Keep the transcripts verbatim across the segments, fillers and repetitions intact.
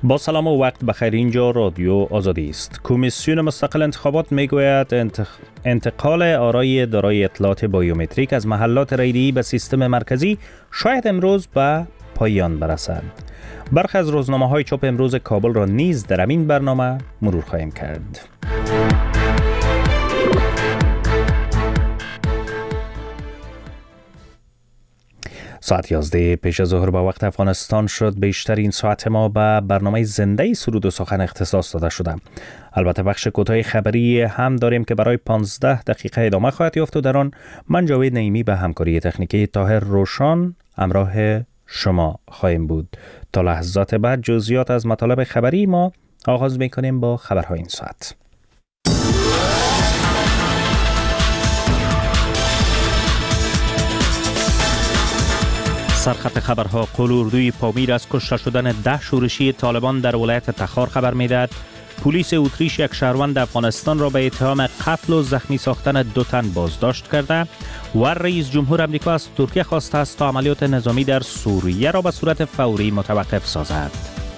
با سلام و وقت بخیر، اینجا رادیو آزادی است. کمیسیون مستقل انتخابات میگوید انتخ... انتقال آرای دارای اطلاعات بایومتریک از محلات ریلی به سیستم مرکزی شاید امروز به پایان برسد. برخی از روزنامه‌های چاپ امروز کابل را نیز در این برنامه مرور خواهیم کرد. ساعت یازده پیش از ظهر با وقت افغانستان شد. بیشتر این ساعت ما به برنامه زنده سرود و سخن اختصاص داده شده. البته بخش کوتاه خبری هم داریم که برای پانزده دقیقه ادامه خواهد یافت و در آن من جاوید نعیمی به همکاری تکنیکی طاهر روشان همراه شما خواهیم بود. تا لحظات بعد جزئیات از مطالب خبری ما آغاز می‌کنیم با خبرهای این ساعت. سرخط خبرها: قلوردوی پامیر از کشته شدن ده شورشی طالبان در ولایت تخار خبر می‌دهد. پلیس اتریش یک شهروند افغانستان را به اتهام قتل و زخمی ساختن دو تن بازداشت کرده و رئیس جمهور آمریکا از ترکیه خواسته است تا عملیات نظامی در سوریه را به صورت فوری متوقف سازد.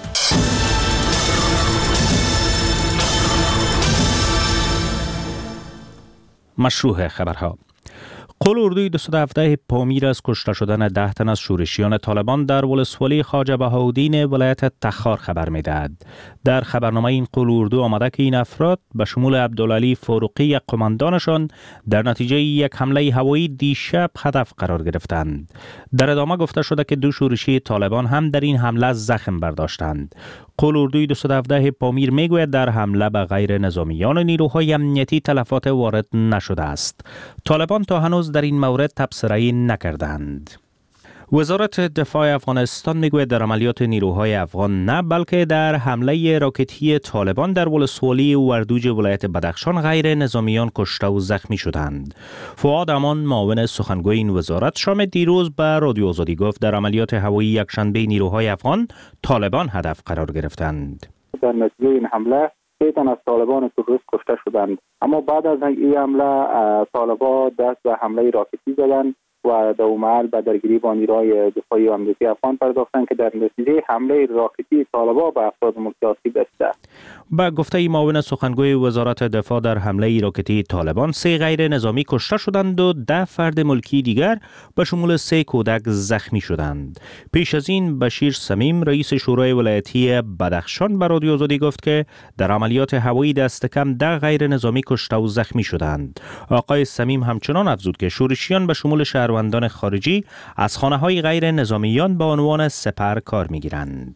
مشروع خبرها: قلوردوی دویست و هفده پامیر از کشته شدن ده تن از شورشیان طالبان در ولسوالی خواجه بهاءالدین ولایت تخار خبر می‌دهد. در خبرنامه این قلوردو آمده که این افراد به شمول عبدالعلی فاروقی یک قماندانشان در نتیجه یک حمله هوایی دیشب هدف قرار گرفتند. در ادامه گفته شده که دو شورشی طالبان هم در این حمله زخم برداشتند. قلوردوی دویست و هفده پامیر میگوید در حمله به غیر نظامیان و نیروهای امنیتی تلفات وارد نشده است. طالبان تا هنوز در این مورد تبصره‌ای نکردند. وزارت دفاع افغانستان میگوید در عملیات نیروهای افغان نه بلکه در حمله راکتی طالبان در ولسوالی وردوج ولایت بدخشان غیر نظامیان کشته و زخمی شدند. فؤاد امان معاون سخنگوی این وزارت شام دیروز به رادیو آزادی گفت در عملیات هوایی یکشنبه نیروهای افغان طالبان هدف قرار گرفتند. در نتیجه این حمله سه تن از طالبان تروریست کشته شدند، اما بعد از این حمله طالبان دست به حمله راکتی زدند و در محل به درگیری با نیروهای دفاعی امنیتی افغان پرداختند که در نتیجه حمله راکتی طالبان به افراد ملکی آسیب رسیده. با گفته معاون سخنگوی وزارت دفاع در حمله راکتی طالبان سه غیر نظامی کشته شدند و ده فرد ملکی دیگر به شمول سه کودک زخمی شدند. پیش از این بشیر سمیم رئیس شورای ولایتی بدخشان به رادیو آزادی گفت که در عملیات هوایی دست کم ده غیر نظامی کشته و زخمی شدند. آقای سمیم همچنان افزود که شورشیان به شمول شهروندان خارجی از خانه‌های غیر نظامیان به عنوان سپر کار می‌گیرند.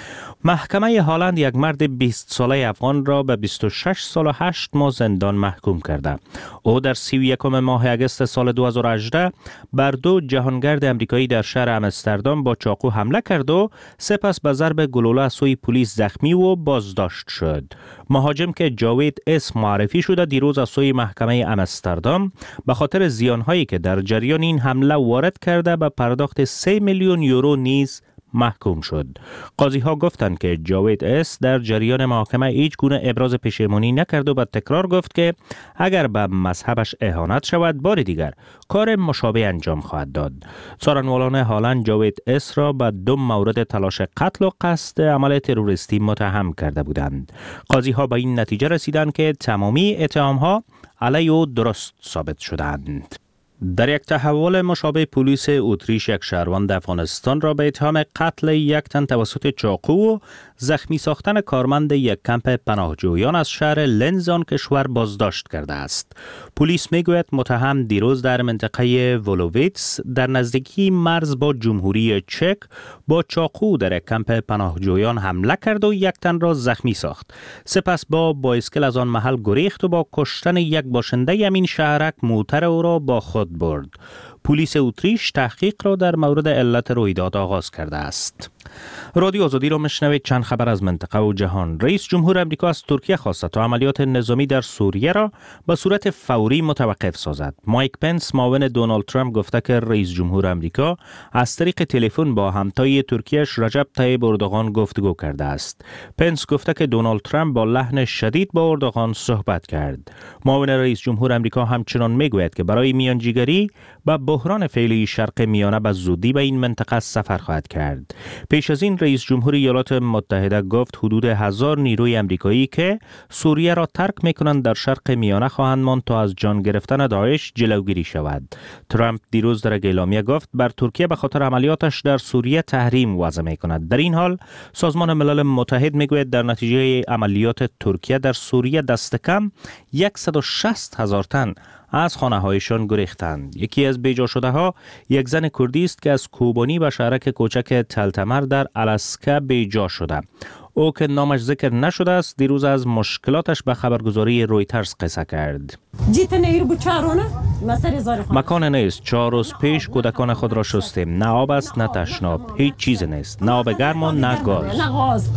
محکمه هالند یک مرد بیست ساله افغان را به بیست و شش سال و هشت ماه زندان محکوم کرده. او در سی و یکم ماه اگست سال دو هزار و هجده بر دو جهانگرد امریکایی در شهر آمستردام با چاقو حمله کرد و سپس به ضرب گلوله از سوی پلیس زخمی و بازداشت شد. مهاجم که جاوید اس معرفی شده دیروز از سوی محکمه آمستردام به خاطر زیانهایی که در جریان این حمله وارد کرده به پرداخت سه میلیون یورو نیز محکوم شد. قاضی ها گفتند که جاوید اس در جریان محاکمه هیچ گونه ابراز پشیمانی نکرد و به تکرار گفت که اگر به مذهبش اهانت شود بار دیگر کار مشابه انجام خواهد داد. سخنوران هالند جاوید اس را به دو مورد تلاش قتل و قصد عمل تروریستی متهم کرده بودند. قاضی ها به این نتیجه رسیدند که تمامی اتهام ها علیه او درست ثابت شدند. در یک تحول مشابه پلیس اتریش یک شهروند افغانستان را به اتهام قتل یک تن توسط چاقو و زخمی ساختن کارمند یک کمپ پناهجویان از شهر لنز آن کشور بازداشت کرده است. پلیس میگوید متهم دیروز در منطقه ولوویتس در نزدیکی مرز با جمهوری چک با چاقو در یک کمپ پناهجویان حمله کرد و یک تن را زخمی ساخت. سپس با بایسکل از آن محل گریخت و با کشتن یک باشنده همین شهرک موتر او را با خود برد. پلیس اتریش تحقیق را در مورد علت رویداد آغاز کرده است. رادیو آزادی را میشنوید. چند خبر از منطقه و جهان. رئیس جمهور آمریکا از ترکیه خواسته تا عملیات نظامی در سوریه را به صورت فوری متوقف سازد. مایک پنس معاون دونالد ترامپ گفته که رئیس جمهور آمریکا از طریق تلفن با همتای ترکیه‌اش رجب طیب اردوغان گفتگو کرده است. پنس گفته که دونالد ترامپ با لحن شدید با اردوغان صحبت کرد. معاون رئیس جمهور آمریکا همچنان میگوید که برای میانجیگری به بحران فعلی شرق میانه به زودی به این منطقه سفر خواهد کرد. پیش از این رئیس جمهور ایالات متحده گفت حدود هزار نیروی امریکایی که سوریه را ترک میکنند در شرق میانه خواهند ماند تا از جان گرفتن داعش جلوگیری شود. ترامپ دیروز در اعلامیه گفت بر ترکیه به خاطر عملیاتش در سوریه تحریم وضع میکند. در این حال سازمان ملل متحد میگوید در نتیجه عملیات ترکیه در سوریه دست کم صد و شصت هزار تن از خانه هایشان گریختند. یکی از بیجا شده ها یک زن کردی است که از کوبانی به شهرک کوچک تلتمر در الاسکا بیجا شده. او که نامش ذکر نشده است دیروز از مشکلاتش به خبرگزاری رویترز قصه کرد. مکان نیست. چهار روز پیش کودکان خود را شستیم. نه آب است نه تشناب. هیچ چیز نیست. نه آب گرم و نه گاز.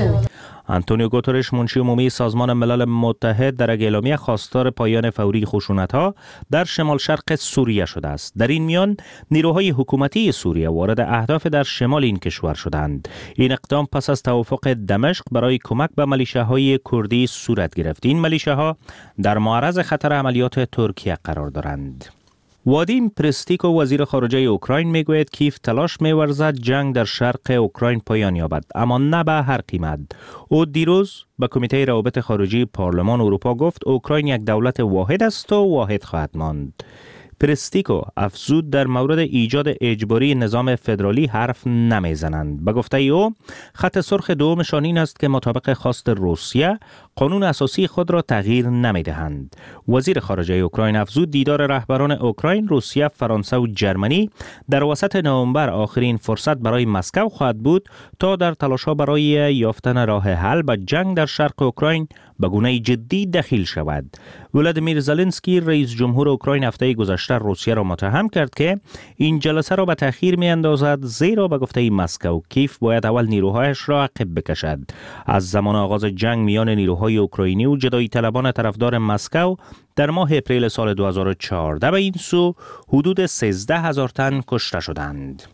آنتونیو گوترش منشی عمومی سازمان ملل متحد در اعلامیه خواستار پایان فوری خشونت‌ها در شمال شرق سوریه شده است. در این میان نیروهای حکومتی سوریه وارد اهداف در شمال این کشور شدند. این اقدام پس از توافق دمشق برای کمک به ملیشه‌های کردی صورت گرفت. این ملیشه‌ها در معرض خطر عملیات ترکیه قرار دارند. وادیم پرستیکو وزیر خارجه اوکراین میگوید کیف تلاش می‌ورزد جنگ در شرق اوکراین پایان یابد، اما نه به هر قیمت. او دیروز به کمیته روابط خارجی پارلمان اروپا گفت اوکراین یک دولت واحد است و واحد خواهد ماند. پرستیکو افزود در مورد ایجاد اجباری نظام فدرالی حرف نمیزنند. به گفته او خط سرخ دومشان این است که مطابق خواست روسیه قانون اساسی خود را تغییر نمیدهند. وزیر خارجه اوکراین افزود دیدار رهبران اوکراین، روسیه، فرانسه و جرمنی در وسط نوامبر آخرین فرصت برای مسکو خواهد بود تا در تلاش‌ها برای یافتن راه حل به جنگ در شرق اوکراین به گونه جدی دخیل شود. ولادیمیر زلنسکی رئیس جمهور اوکراین هفته گذشته روسیه را متهم کرد که این جلسه را به تأخیر می‌اندازد، زیرا به گفته مسکو کیف باید اول نیروهایش را عقب بکشد. از زمان آغاز جنگ میان نیروهای اوکراینی و جدایی طلبان طرفدار مسکو در ماه اپریل سال دو هزار و چهارده به این سو حدود سیزده هزار تن کشته شدند.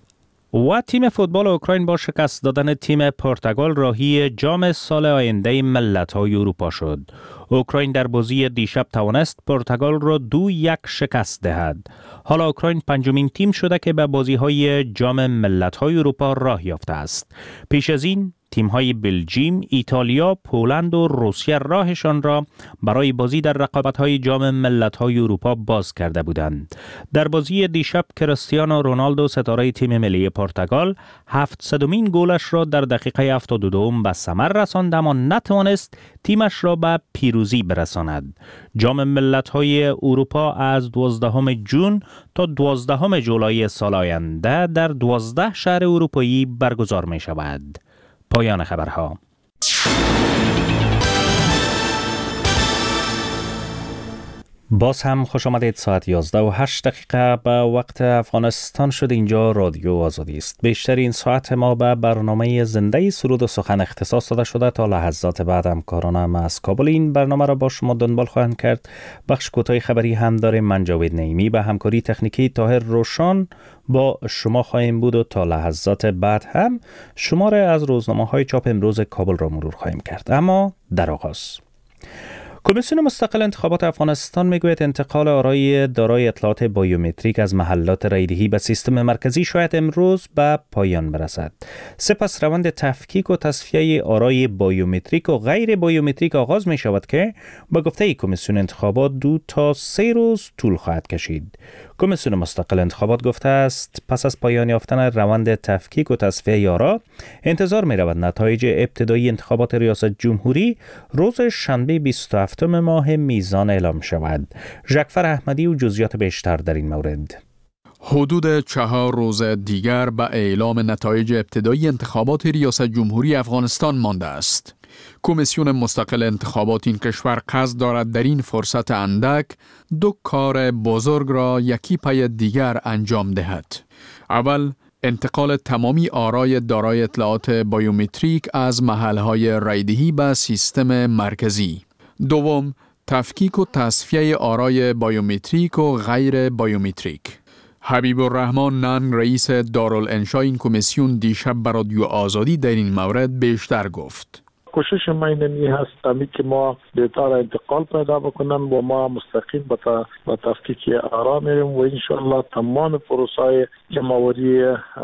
و تیم فوتبال اوکراین با شکست دادن تیم پرتغال راهی جام سال آینده ملت‌های اروپا شد. اوکراین در بازی دیشب توانست پرتغال را دو یک شکست دهد. حالا اوکراین پنجمین تیم شده که به بازی‌های جام ملت‌های اروپا راه یافته است. پیش از این تیم‌های بلژیم، ایتالیا، پولند و روسیه راهشان را برای بازی در رقابت‌های جام ملت‌های اروپا باز کرده بودند. در بازی دیشب کریستیانو رونالدو ستاره تیم ملی پرتغال هفتصدمین گلش را در دقیقه هفتاد و دو به ثمر رساند، اما نتوانست تیمش را به پیروزی برساند. جام ملت‌های اروپا از دوازدهم ژوئن تا دوازدهم جولای سال آینده در دوازده شهر اروپایی برگزار می‌شود. پایان خبرها. باز هم خوش آمدید. ساعت یازده و هشت دقیقه به وقت افغانستان شد. اینجا رادیو آزادی است. بیشتر این ساعت ما به برنامه زنده سرود و سخن اختصاص داده شده. تا لحظات بعد همکارانم از کابل این برنامه را با شما دنبال خواهند کرد. بخش کوتاه خبری هم داریم. من جاوید نعیمی به همکاری تکنیکی طاهر روشن با شما خواهیم بود و تا لحظات بعد هم شماره از روزنامه‌های چاپ امروز کابل را مرور خواهیم کرد. اما در آغاز کمیسیون مستقل انتخابات افغانستان میگوید انتقال آرای دارای اطلاعات بایومتریک از محلات رایدهی به سیستم مرکزی شاید امروز به پایان برسد. سپس روند تفکیک و تصفیه آرای بایومتریک و غیر بایومتریک آغاز می شود که با گفته کمیسیون انتخابات دو تا سه روز طول خواهد کشید. کمیسیون مستقل انتخابات گفته است پس از پایان یافتن روند تفکیک و تصفیه آرا انتظار می رود نتایج ابتدایی انتخابات ریاست جمهوری روز شنبه بیست و هفتم ماه میزان اعلام شود. ژکفر احمدی و جزئیات بیشتر در این مورد. حدود چهار روز دیگر به اعلام نتایج ابتدایی انتخابات ریاست جمهوری افغانستان مانده است. کمیسیون مستقل انتخابات این کشور قصد دارد در این فرصت اندک دو کار بزرگ را یکی پی دیگر انجام دهد. اول، انتقال تمامی آرای دارای اطلاعات بایومتریک از محلهای رایدهی به سیستم مرکزی. دوم، تفکیک و تصفیه آرای بایومتریک و غیر بایومتریک. حبیب الرحمن نان رئیس دارالانشا این کمیسیون دیشب به رادیو آزادی در این مورد بیشتر گفت. کوشش ما اینمی هست امی که ما دیتا را انتقال پیدا بکنن و ما مستقیم به تفکیک آرا میریم و انشاءالله تمام پروسای جمع‌آوری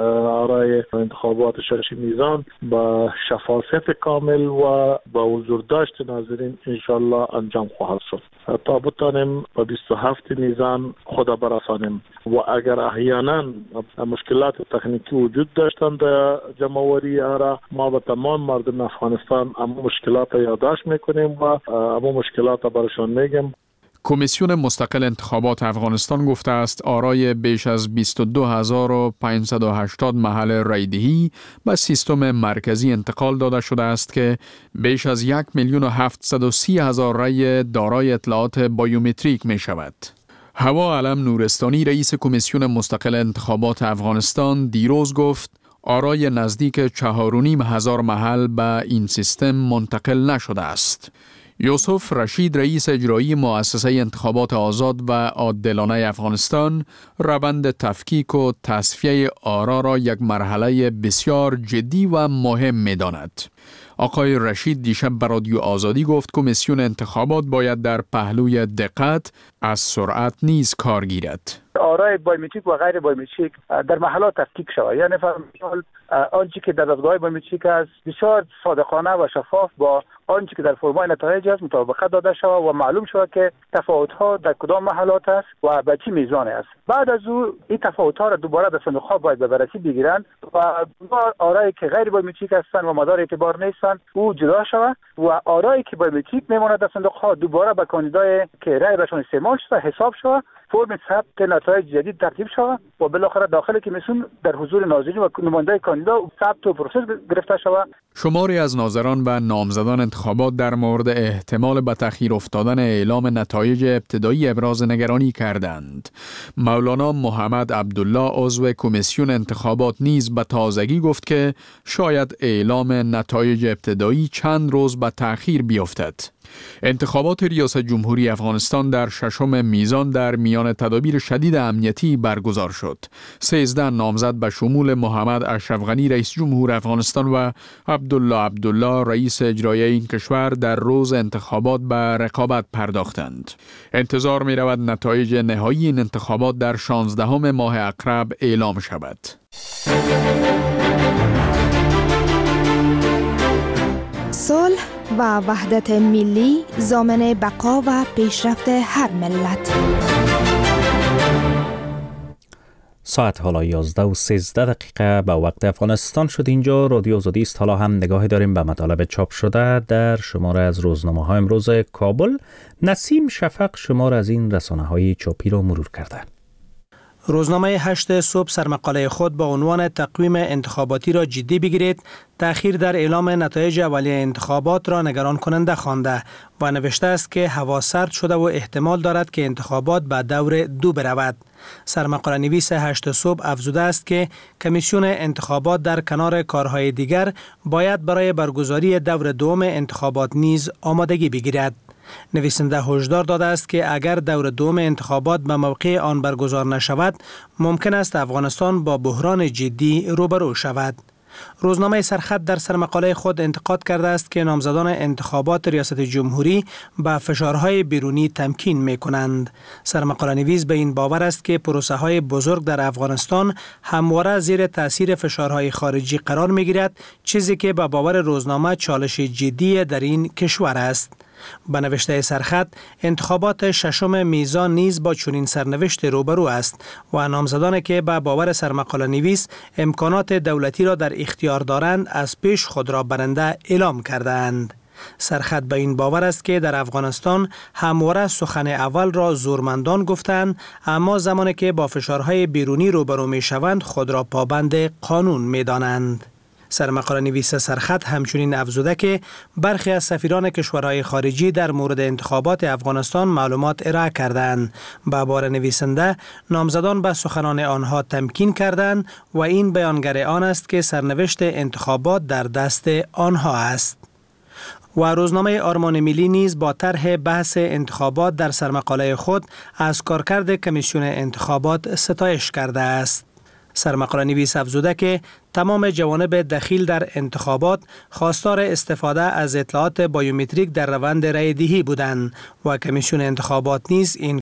آرای انتخابات شش میزان با شفافیت کامل و با حضور داشت ناظرین انشاءالله انجام خواهد شد تا بتانیم به بیست و هفت میزان خود برسانیم و اگر احیانا مشکلات تکنیکی وجود داشتند در جمع‌آوری آرا ما به تمام مردم افغانستان اما مشکلات یادداشت میکنیم و اما مشکلات برشان میگیم. کمیسیون مستقل انتخابات افغانستان گفته است آرای بیش از بیست و دو هزار و پانصد و هشتاد محل رایدهی به سیستم مرکزی انتقال داده شده است که بیش از یک میلیون و هفتصد و سی هزار رای دارای اطلاعات بایومتریک می شود. هوا علم نورستانی رئیس کمیسیون مستقل انتخابات افغانستان دیروز گفت آرای نزدیک چهار و نیم هزار محل به این سیستم منتقل نشده است. یوسف رشید رئیس اجرایی مؤسسه انتخابات آزاد و عادلانه افغانستان روند تفکیک و تصفیه آرا را یک مرحله بسیار جدی و مهم می‌داند. آقای رشید دیشب به رادیو آزادی گفت کمیسیون انتخابات باید در پهلوی دقت از سرعت نیز کار گیرد. آرای بایومتریک و غیر بایومتریک در محلات تفکیک شود. یعنی مثلا آنچه که در دستگاه بایومتریک است بسیار صادقانه و شفاف با آنچه که در فرمای نتایج است مطابقت داده شود و معلوم شود که تفاوت‌ها در کدام محلات است و به چه میزان است. بعد از او این تفاوت‌ها را دوباره در صندوق‌ها باید به بررسی بگیرند و آرایی که غیر بایومتریک هستند و مدار اعتبار نیستند او جدا شود و آرایی که بایومتریک میماند در صندوق‌ها دوباره به کاندیدای که رای برشان استعمال شده حساب شود، فرم ثبت نتایج جدید ترتیب شود و بالاخره داخل کمیسیون در حضور ناظرین و نماینده کاندیدا ثبت و پروسس گرفته شود. شماری از ناظران و نامزدان انتخابات در مورد احتمال به تأخیر افتادن اعلام نتایج ابتدایی ابراز نگرانی کردند. مولانا محمد عبدالله عضو کمیسیون انتخابات نیز به تازگی گفت که شاید اعلام نتایج ابتدایی چند روز به تأخیر بیفتد. انتخابات ریاست جمهوری افغانستان در ششم میزان در میان تدابیر شدید امنیتی برگزار شد. سیزده نامزد به شمول محمد اشرف غنی رئیس جمهور افغانستان و عبدالله عبدالله رئیس اجرایی این کشور در روز انتخابات به رقابت پرداختند. انتظار می رود نتایج نهایی این انتخابات در شانزدهم ماه اقرب اعلام شود. صلح و وحدت ملی ضامن بقا و پیشرفت هر ملت. ساعت حالا یازده و سیزده دقیقه به وقت افغانستان شد. اینجا رادیو آزادی است. حالا هم نگاهی داریم به مطالب چاپ شده در شماره از روزنامه ها امروز کابل. نسیم شفق شماره از این رسانه های چاپی را مرور کرده. روزنامه هشت صبح سرمقاله خود با عنوان تقویم انتخاباتی را جدی بگیرید، تأخیر در اعلام نتایج اولیه انتخابات را نگران کننده خوانده و نوشته است که هوا سرد شده و احتمال دارد که انتخابات به دور دو برود. سرمقاله نویس هشت صبح افزوده است که کمیسیون انتخابات در کنار کارهای دیگر باید برای برگزاری دور دوم انتخابات نیز آمادگی بگیرد. نویسنده هشدار داده است که اگر دور دوم انتخابات به موقع آن برگزار نشود، ممکن است افغانستان با بحران جدی روبرو شود. روزنامه سرخط در سرمقاله خود انتقاد کرده است که نامزدان انتخابات ریاست جمهوری با فشارهای بیرونی تمکین می کنند. سرمقاله نویس به این باور است که پروسه های بزرگ در افغانستان همواره زیر تاثیر فشارهای خارجی قرار می گیرد، چیزی که به باور روزنامه چالش جدی در این کشور است. به نوشته سرخط، انتخابات ششم میزان نیز با چنین سرنوشت روبرو است و نامزدانی که به باور سرمقاله نویس امکانات دولتی را در اختیار دارند از پیش خود را برنده اعلام کردند. سرخط به این باور است که در افغانستان همواره سخن اول را زورمندان گفتند، اما زمانی که با فشارهای بیرونی روبرو می شوند خود را پابند قانون می دانند. سرمقاله نویس سرخط همچنین افزوده که برخی از سفیران کشورهای خارجی در مورد انتخابات افغانستان معلومات ارائه کردند. به بار نویسنده، نامزدان به سخنان آنها تمکین کردند و این بیانگر آن است که سرنوشت انتخابات در دست آنها است. و روزنامه آرمان ملی نیز با طرح بحث انتخابات در سرمقاله خود از کارکرد کمیسیون انتخابات ستایش کرده است. سرمقاله نویس افزوده که تمام جوانب دخیل در انتخابات خواستار استفاده از اطلاعات بایومتریک در روند رای دهی بودند و کمیسیون انتخابات نیز این